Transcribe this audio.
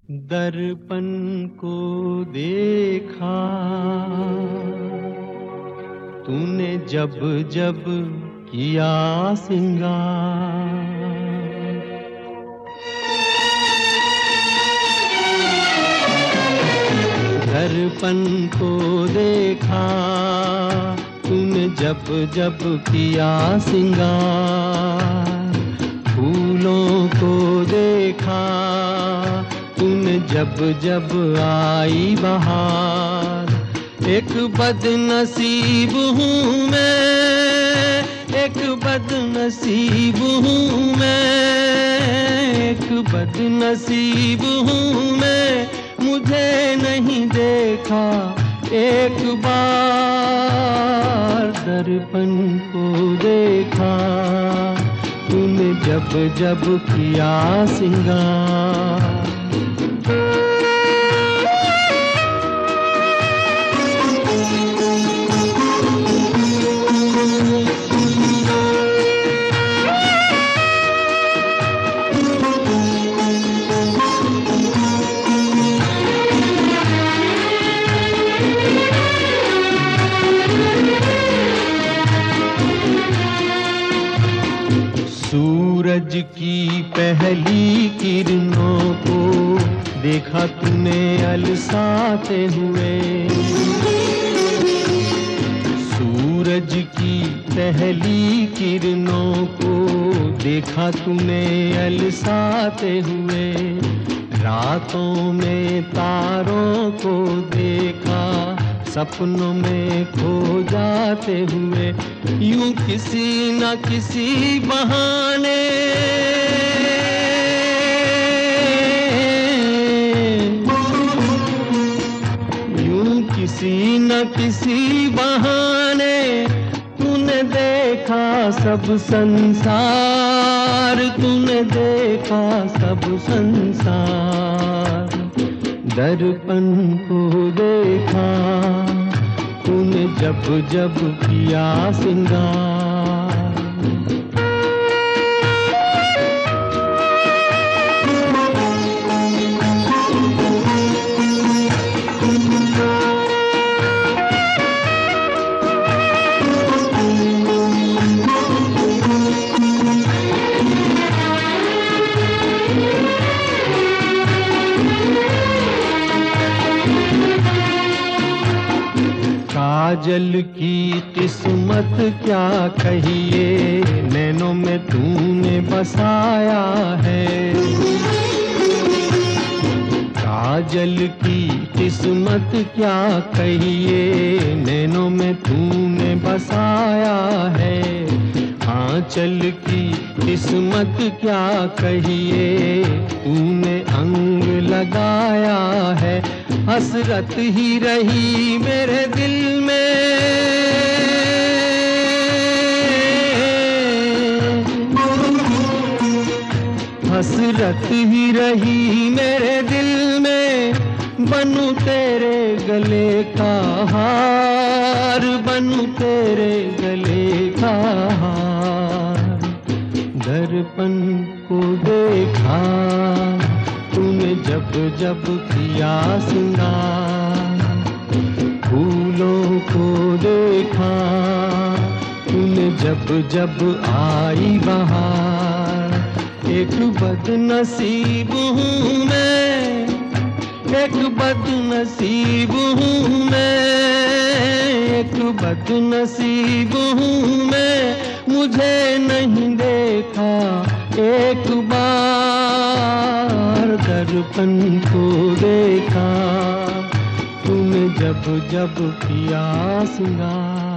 दर्पण को देखा तूने जब जब किया सिंगार। दर्पण को देखा तूने जब जब किया सिंगार। फूलों को देखा तूने जब जब आई बहार। एक बदनसीब हूँ मैं, एक बदनसीब हूँ मैं, एक बदनसीब हूँ मैं। मुझे नहीं देखा एक बार। दर्पण को देखा तूने जब जब किया सिंगार। सूरज की पहली किरणों को देखा तूने अलसाते हुए। सूरज की पहली किरणों को देखा तूने अलसाते हुए। रातों में तारों को देखा सपनों में खो जाते हुए। यूं किसी न किसी बहाने यूं किसी न किसी बहाने तूने देखा सब संसार। तूने देखा सब संसार। दर्पण को देखा तूने जब जब किया सिंगार। काजल की किस्मत क्या कहिए, नैनों में तूने बसाया है। काजल की किस्मत क्या कहिए, नैनों में तूने बसाया है। आंचल की किस्मत क्या कहिए, तूने अंग लगाया है। हसरत ही रही मेरे दिल में, हसरत ही रही मेरे दिल में। बनूं तेरे गले का हार, बनूं तेरे गले का हार। दर्पण को देखा तूने जब जब किया सिंगार। फूलों को देखा तूने जब जब आई बहार। एक बदनसीब हूँ मैं, एक बदनसीब हूँ मैं, एक बदनसीब हूँ मैं। मुझे नहीं देखा एक बार। दर्पण को देखा तूने जब जब किया सिंगार।